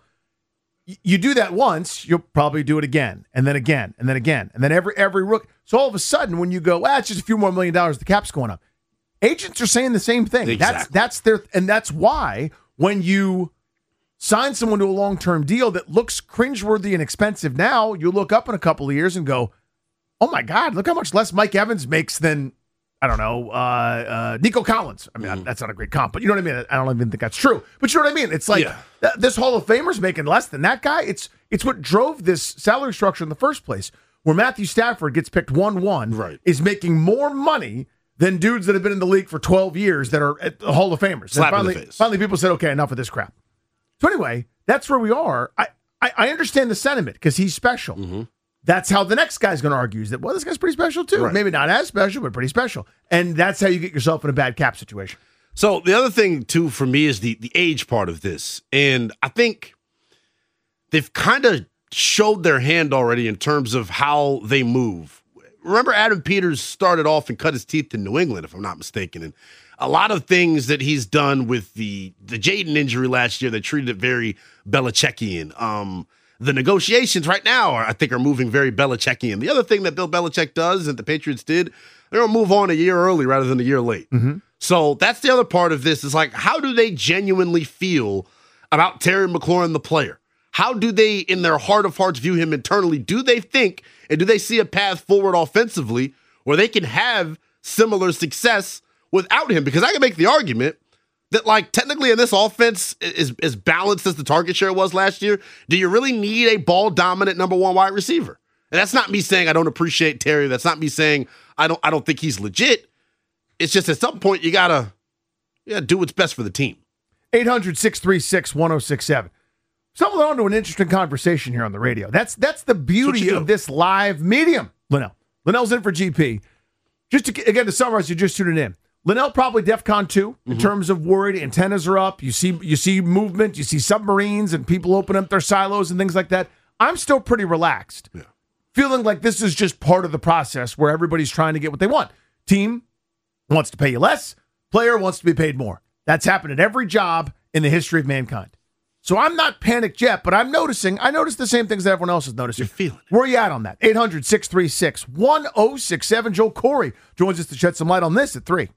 Y- You do that once, you'll probably do it again, and then again, and then again, and then every every rook. So all of a sudden, when you go, ah, it's just a few more million dollars, the cap's going up. Agents are saying the same thing. That's Exactly. that's their, and that's why when you sign someone to a long term deal that looks cringeworthy and expensive now, you look up in a couple of years and go, oh my God, look how much less Mike Evans makes than, I don't know, uh, uh, Nico Collins. I mean, Mm-hmm. that's not a great comp, but you know what I mean? I don't even think that's true. But you know what I mean? It's like Yeah. th- this Hall of Famer's making less than that guy. It's it's what drove this salary structure in the first place, where Matthew Stafford gets picked one one, Right. is making more money than dudes that have been in the league for twelve years that are at the Hall of Famers. Slap And in the finally, face. finally, people said, okay, enough of this crap. So anyway, that's where we are. I, I, I understand the sentiment because he's special. Mm-hmm. That's how the next guy's going to argue is that, well, this guy's pretty special too. Right. Maybe not as special, but pretty special. And that's how you get yourself in a bad cap situation. So the other thing too for me is the the age part of this, and I think they've kind of showed their hand already in terms of how they move. Remember, Adam Peters started off and cut his teeth in New England, if I'm not mistaken, and a lot of things that he's done with the the Jaden injury last year, they treated it very Belichickian. Um, the negotiations right now, are, I think, are moving very Belichickian. The other thing that Bill Belichick does and the Patriots did, they're gonna move on a year early rather than a year late. So that's the other part of this is like, how do they genuinely feel about Terry McLaurin, the player? How do they, in their heart of hearts, view him internally? Do they think and do they see a path forward offensively where they can have similar success without him? Because I can make the argument that, like, technically in this offense, as, as balanced as the target share was last year, do you really need a ball-dominant number one wide receiver? And that's not me saying I don't appreciate Terry. That's not me saying I don't I don't think he's legit. It's just at some point you gotta, you gotta do what's best for the team. eight hundred, six three six, one oh six seven. Stumbled onto an interesting conversation here on the radio. That's that's the beauty do. of this live medium, Linnell. Linnell's in for G P. Just to, again, to summarize, you just tuning in. Linnell probably DEFCON two in terms of worried. Antennas are up. You see you see movement. You see submarines and people open up their silos and things like that. I'm still pretty relaxed. Yeah. Feeling like this is just part of the process where everybody's trying to get what they want. Team wants to pay you less. Player wants to be paid more. That's happened at every job in the history of mankind. So I'm not panicked yet, but I'm noticing, I noticed the same things that everyone else is noticing. You're feeling it. Where are you at on that? eight hundred, six three six, one oh six seven. Joe Corey joins us to shed some light on this at three.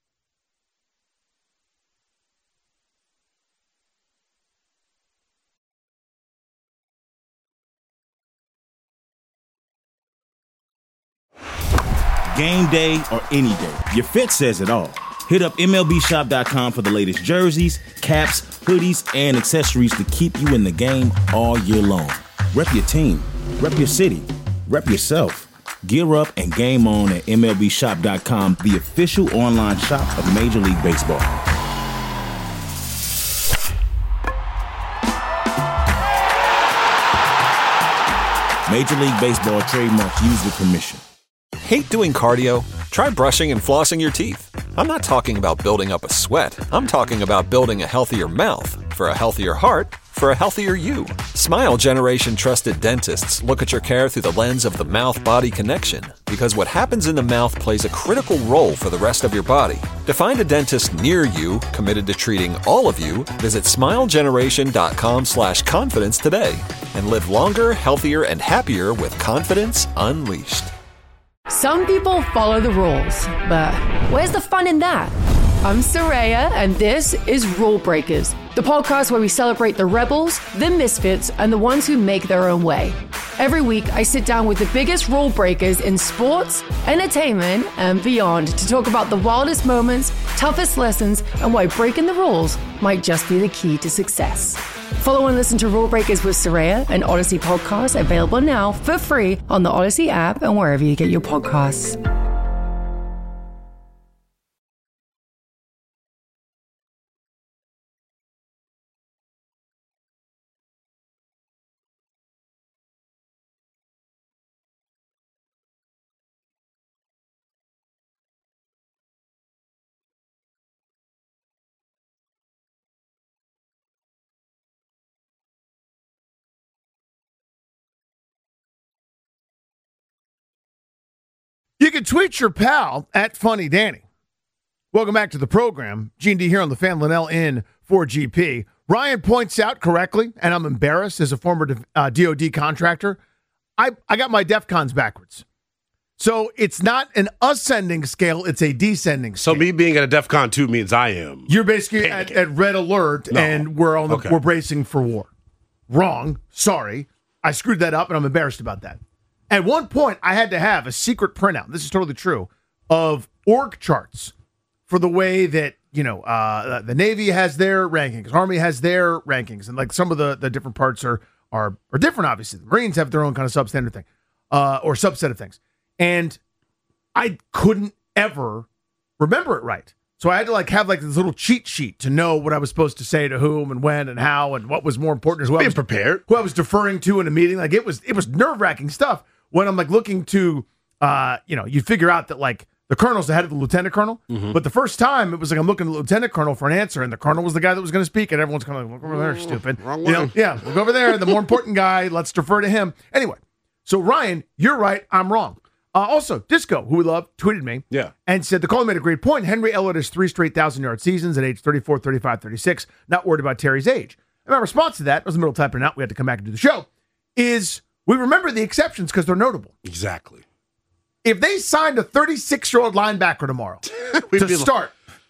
Game day or any day, your fit says it all. Hit up M L B shop dot com for the latest jerseys, caps, hoodies, and accessories to keep you in the game all year long. Rep your team, rep your city, rep yourself. Gear up and game on at M L B shop dot com, the official online shop of Major League Baseball. Major League Baseball trademark used with permission. Hate doing cardio? Try brushing and flossing your teeth. I'm not talking about building up a sweat. I'm talking about building a healthier mouth. For a healthier heart, for a healthier you. Smile Generation trusted dentists look at your care through the lens of the mouth-body connection, because what happens in the mouth plays a critical role for the rest of your body. To find a dentist near you committed to treating all of you, visit smile generation dot com slash confidence today and live longer, healthier, and happier with confidence unleashed. Some people follow the rules, but where's the fun in that? I'm Soraya, and this is Rule Breakers, the podcast where we celebrate the rebels, the misfits, and the ones who make their own way. Every week, I sit down with the biggest rule breakers in sports, entertainment, and beyond to talk about the wildest moments, toughest lessons, and why breaking the rules might just be the key to success. Follow and listen to Rule Breakers with Soraya, an Odyssey podcast available now for free on the Odyssey app and wherever you get your podcasts. You can tweet your pal at Funny Danny. Welcome back to the program. G and D here on the Fan, Linnell in for G P. Ryan points out correctly, and I'm embarrassed as a former uh, D O D contractor, I, I got my DEFCONs backwards. So it's not an ascending scale, it's a descending scale. So me being at a DEFCON two means I am. You're basically at, at red alert, no. and we're on the, okay. we're bracing for war. Wrong. Sorry. I screwed that up, and I'm embarrassed about that. At one point, I had to have a secret printout, this is totally true, of org charts for the way that, you know, uh, the Navy has their rankings, Army has their rankings, and like some of the, the different parts are, are are different, obviously. The Marines have their own kind of substandard thing, uh, or subset of things. And I couldn't ever remember it right. So I had to like have like this little cheat sheet to know what I was supposed to say to whom and when and how and what was more important as well. Being prepared. Who I was deferring to in a meeting. Like it was it was nerve-wracking stuff when I'm like looking to, uh, you know, you figure out that like the colonel's the head of the lieutenant colonel. Mm-hmm. But the first time it was like I'm looking at the lieutenant colonel for an answer, and the colonel was the guy that was going to speak, and everyone's kind of like, look over there, stupid. Wrong you know, one. yeah, look over there. The more important guy, let's defer to him. Anyway, so Ryan, you're right. I'm wrong. Uh, also, Disco, who we love, tweeted me yeah. and said, the caller made a great point. Henry Elliott has three straight one thousand-yard seasons at age thirty-four, thirty-five, thirty-six. Not worried about Terry's age. And my response to that, I was in the middle of typing it out, we had to come back and do the show, is we remember the exceptions because they're notable. Exactly. If they signed a thirty-six-year-old linebacker tomorrow to start,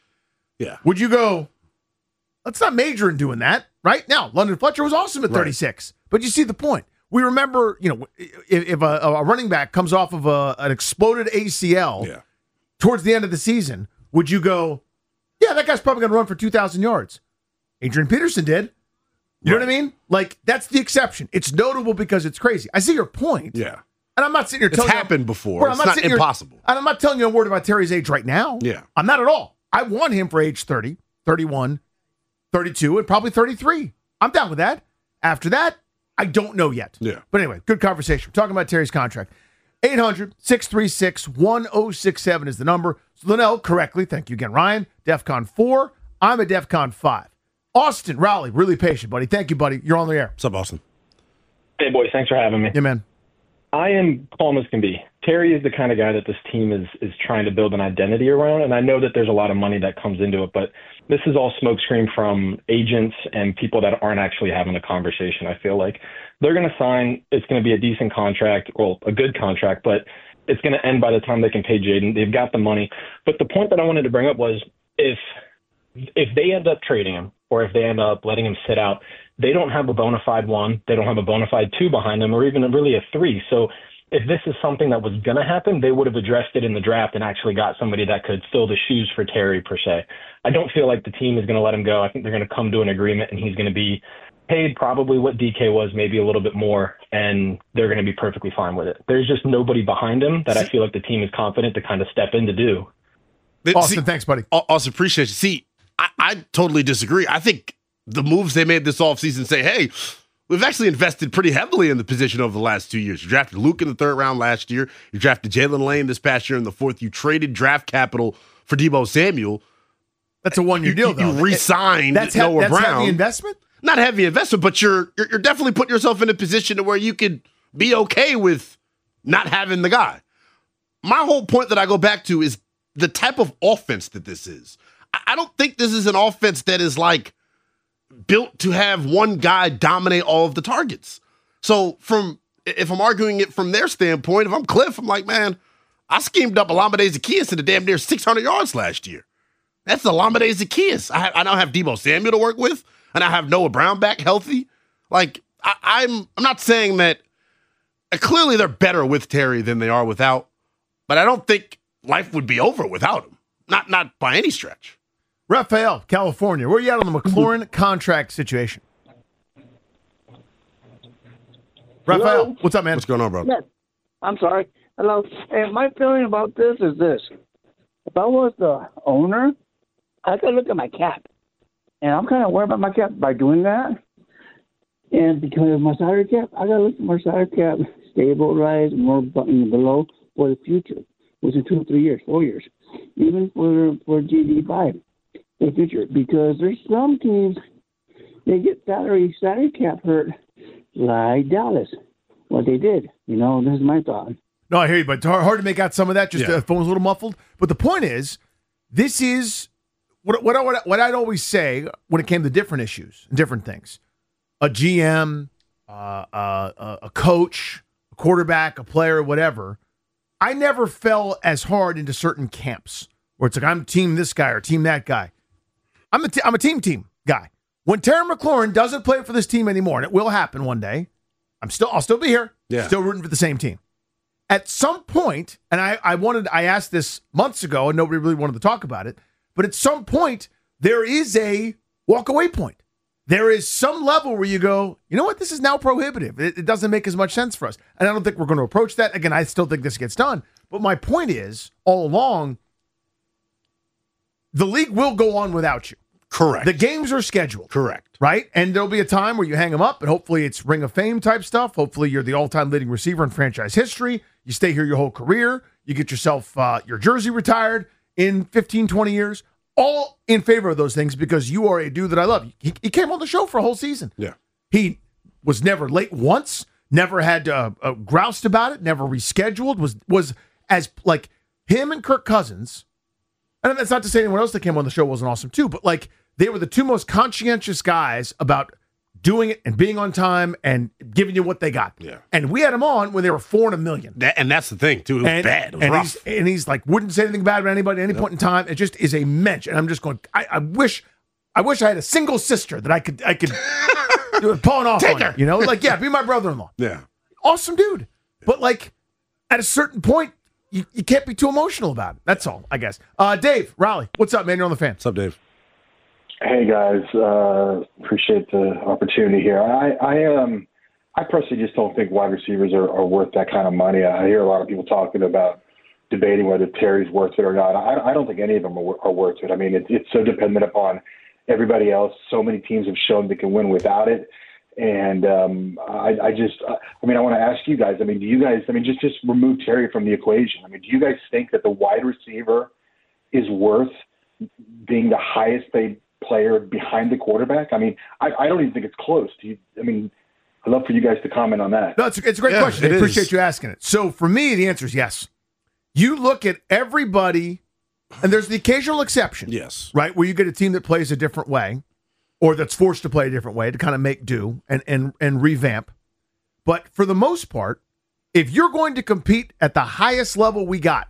yeah, would you go, let's not major in doing that, right? Now, London Fletcher was awesome at thirty-six, right. But you see the point. We remember, you know, if, if a, a running back comes off of a, an exploded A C L yeah. towards the end of the season, would you go, yeah, that guy's probably going to run for two thousand yards? Adrian Peterson did. You right. know what I mean? Like, that's the exception. It's notable because it's crazy. I see your point. Yeah. And I'm not sitting here it's telling you. It's happened before. Well, it's not not impossible. Here, and I'm not telling you a word about Terry's age right now. Yeah. I'm not at all. I want him for age thirty, thirty-one, thirty-two, and probably thirty-three. I'm down with that. After that, I don't know yet. Yeah. But anyway, good conversation. We're talking about Terry's contract. eight hundred, six three six, one oh six seven is the number. So Linnell, correctly, thank you again, Ryan, DEFCON four. I'm a DEFCON five. Austin, Raleigh, really patient, buddy. Thank you, buddy. You're on the air. What's up, Austin? Hey, boys. Thanks for having me. Yeah, man. I am calm as can be. Terry is the kind of guy that this team is is trying to build an identity around, and I know that there's a lot of money that comes into it, but this is all smokescreen from agents and people that aren't actually having a conversation. I feel like they're going to sign. It's going to be a decent contract, well, a good contract, but it's going to end by the time they can pay Jaden. They've got the money. But the point that I wanted to bring up was if if they end up trading him or if they end up letting him sit out, they don't have a bona fide one. They don't have a bona fide two behind them or even really a three. So if this is something that was going to happen, they would have addressed it in the draft and actually got somebody that could fill the shoes for Terry per se. I don't feel like the team is going to let him go. I think they're going to come to an agreement and he's going to be paid probably what D K was, maybe a little bit more, and they're going to be perfectly fine with it. There's just nobody behind him that I feel like the team is confident to kind of step in to do. Austin, See, thanks, buddy. Austin, appreciate you. See, I, I totally disagree. I think the moves they made this offseason say, hey, we've actually invested pretty heavily in the position over the last two years. You drafted Luke in the third round last year. You drafted Jalen Lane this past year in the fourth. You traded draft capital for Deebo Samuel. That's a one-year deal, though. You re-signed that's Noah that's Brown. That's heavy investment? Not heavy investment, but you're, you're you're definitely putting yourself in a position to where you could be okay with not having the guy. My whole point that I go back to is the type of offense that this is. I, I don't think this is an offense that is like built to have one guy dominate all of the targets. So from if I'm arguing it from their standpoint, if I'm Cliff, I'm like, man, I schemed up Olamide Zaccheaus into damn near six hundred yards last year. That's Olamide Zaccheaus. I, I now have Deebo Samuel to work with, and I have Noah Brown back healthy. Like, I, I'm I'm not saying that uh, clearly they're better with Terry than they are without, but I don't think life would be over without him. Not not by any stretch. Raphael, California. Where are you at on the McLaurin contract situation? Raphael, Hello? what's up, man? What's going on, bro? Yes. I'm sorry. Hello. Hey, my feeling about this is this. If I was the owner, I could look at my cap. And I'm kind of worried about my cap by doing that. And because of my salary cap, I got to look at my salary cap stabilize more button below for the future, which is two, three years, four years, even for for G D five in the future. Because there's some teams, they get salary salary cap hurt like Dallas. What they did, you know, this is my thought. No, I hear you, but it's hard, hard to make out some of that. Just Yeah. the phone was a little muffled. But the point is, this is what what, I, what, I, what I'd always say when it came to different issues and different things. A G M, uh, uh, a coach, a quarterback, a player, whatever. I never fell as hard into certain camps where it's like, I'm team this guy or team that guy. I'm a, t- I'm a team team guy. When Terry McLaurin doesn't play for this team anymore, and it will happen one day, I'm still I'll still be here, Yeah. still rooting for the same team. At some point, and I, I wanted I asked this months ago, and nobody really wanted to talk about it, but at some point, there is a walk-away point. There is some level where you go, you know what, this is now prohibitive. It, it doesn't make as much sense for us. And I don't think we're going to approach that. Again, I still think this gets done. But my point is, all along, the league will go on without you. Correct. The games are scheduled. Correct. Right? And there'll be a time where you hang them up, and hopefully it's Ring of Fame type stuff. Hopefully you're the all-time leading receiver in franchise history. You stay here your whole career. You get yourself uh, your jersey retired in fifteen, twenty years. All in favor of those things because you are a dude that I love. He, he came on the show for a whole season. Yeah. He was never late once, never had uh, uh, groused about it, never rescheduled, was was as like him and Kirk Cousins. And that's not to say anyone else that came on the show wasn't awesome too, but like they were the two most conscientious guys about doing it and being on time and giving you what they got. Yeah. And we had him on when they were four in a million. That, and that's the thing, too. It was and, bad. It was and rough. He's, and he's like, wouldn't say anything bad about anybody at any yep. point in time. It just is a mensch. And I'm just going, I, I wish I wish I had a single sister that I could I could pawn off Take on. her. You know, like, yeah, be my brother-in-law. Yeah. Awesome dude. But like at a certain point, you, you can't be too emotional about it. That's all, I guess. Uh, Dave, Raleigh, what's up, man? You're on the Fan. What's up, Dave? Hey guys, uh, appreciate the opportunity here. I, I um, I personally just don't think wide receivers are, are worth that kind of money. I hear a lot of people talking about debating whether Terry's worth it or not. I, I don't think any of them are, are worth it. I mean, it, it's so dependent upon everybody else. So many teams have shown they can win without it. And um, I, I just, I mean, I want to ask you guys. I mean, do you guys? I mean, just just remove Terry from the equation. I mean, do you guys think that the wide receiver is worth being the highest paid player behind the quarterback? I mean, I, I don't even think it's close. Do you, I mean, I'd love for you guys to comment on that. No, it's a, it's a great Yeah, question. I it appreciate is. you asking it. So for me, the answer is yes. You look at everybody, and there's the occasional exception. Yes. Right, where you get a team that plays a different way or that's forced to play a different way to kind of make do and, and, and revamp. But for the most part, if you're going to compete at the highest level we got,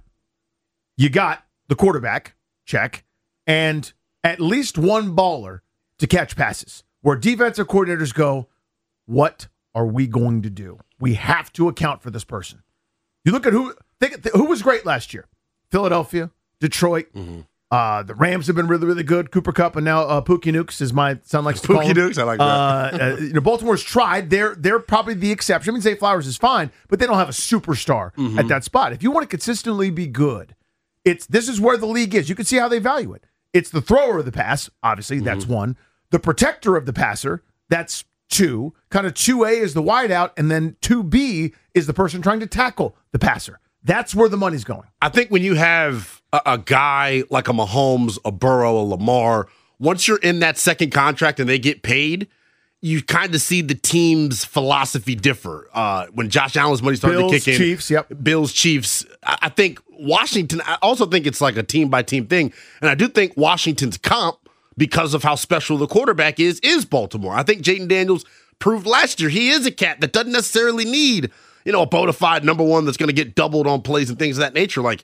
you got the quarterback, check, and at least one baller to catch passes, where defensive coordinators go, what are we going to do? We have to account for this person. You look at who think, who was great last year. Philadelphia, Detroit. Mm-hmm. Uh, the Rams have been really, really good. Cooper Kupp and now uh, Pookie Nukes, as my son likes to call Pookie him. Nukes, I like that. Uh, uh, you know, Baltimore's tried. They're they're probably the exception. I mean, Zay Flowers is fine, but they don't have a superstar Mm-hmm. at that spot. If you want to consistently be good, it's this is where the league is. You can see how they value it. It's the thrower of the pass, obviously, that's Mm-hmm. one. The protector of the passer, that's two. Kind of two A is the wideout, and then two B is the person trying to tackle the passer. That's where the money's going. I think when you have a, a guy like a Mahomes, a Burrow, a Lamar, once you're in that second contract and they get paid, you kind of see the team's philosophy differ. Uh, when Josh Allen's money started Bills, to kick in, Chiefs, yep. Bills, Chiefs. I, I think Washington, I also think it's like a team by team thing. And I do think Washington's comp, because of how special the quarterback is, is Baltimore. I think Jayden Daniels proved last year he is a cat that doesn't necessarily need, you know, a bona fide number one that's going to get doubled on plays and things of that nature. Like,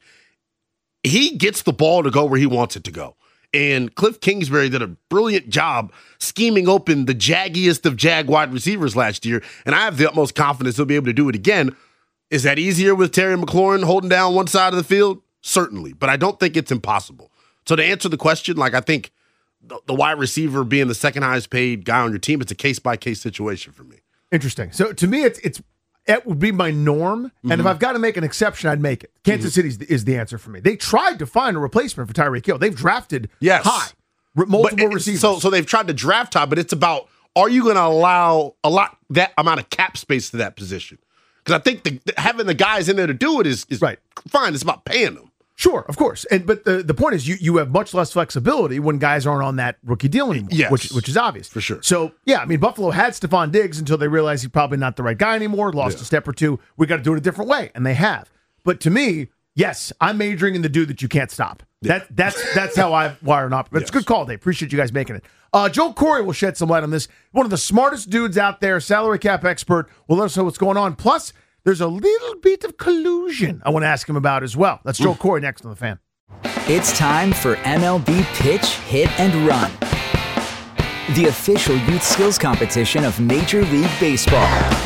he gets the ball to go where he wants it to go. And Cliff Kingsbury did a brilliant job scheming open the jaggiest of jag wide receivers last year, and I have the utmost confidence he'll be able to do it again. Is that easier with Terry McLaurin holding down one side of the field? Certainly, but I don't think it's impossible. So to answer the question, like, I think the, the wide receiver being the second highest paid guy on your team, it's a case-by-case situation for me. Interesting. So to me, it's it's it would be my norm, and Mm-hmm. if I've got to make an exception, I'd make it. Kansas City is the, is the answer for me. They tried to find a replacement for Tyreek Hill. They've drafted Yes. high, r- multiple But, receivers. So, so they've tried to draft high, but it's about, are you going to allow a lot that amount of cap space to that position? Because I think the, the, having the guys in there to do it is, is right. fine. It's about paying them. Sure, of course. And but the, the point is you you have much less flexibility when guys aren't on that rookie deal anymore, Yes. which which is obvious. For sure. So, yeah, I mean, Buffalo had Stephon Diggs until they realized he's probably not the right guy anymore, lost Yeah. a step or two. We got to do it a different way, and they have. But to me, yes, I'm majoring in the dude that you can't stop. Yeah. That that's that's how I wire and operate. It's yes. a good call, Dave. Appreciate you guys making it. Uh, Joe Corey will shed some light on this. One of the smartest dudes out there, salary cap expert, will let us know what's going on. Plus, there's a little bit of collusion I want to ask him about as well. That's Joe Corey next on The Fan. It's time for M L B Pitch, Hit, and Run, the official youth skills competition of Major League Baseball.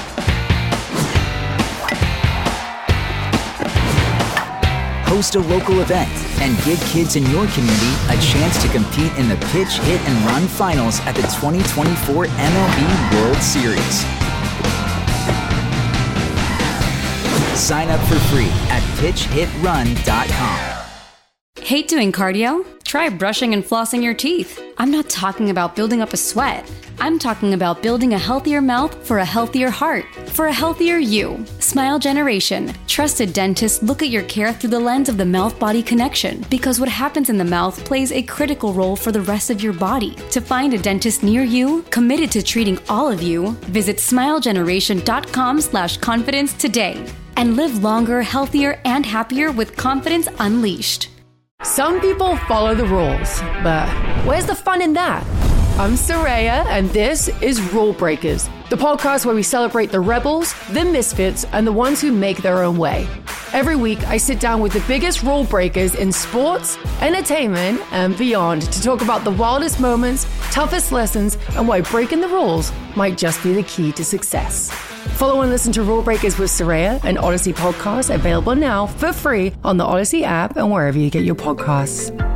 Host a local event and give kids in your community a chance to compete in the Pitch, Hit, and Run finals at the twenty twenty-four M L B World Series. Sign up for free at pitch hit run dot com. Hate doing cardio? Try brushing and flossing your teeth. I'm not talking about building up a sweat. I'm talking about building a healthier mouth for a healthier heart, for a healthier you. Smile Generation. Trusted dentists look at your care through the lens of the mouth-body connection, because what happens in the mouth plays a critical role for the rest of your body. To find a dentist near you, committed to treating all of you, visit smile generation dot com slash confidence today. And live longer, healthier, and happier with confidence unleashed. Some people follow the rules, but where's the fun in that? I'm Saraya, and this is Rule Breakers, the podcast where we celebrate the rebels, the misfits, and the ones who make their own way. Every week, I sit down with the biggest rule breakers in sports, entertainment, and beyond to talk about the wildest moments, toughest lessons, and why breaking the rules might just be the key to success. Follow and listen to Rule Breakers with Saraya, an Odyssey podcast available now for free on the Odyssey app and wherever you get your podcasts.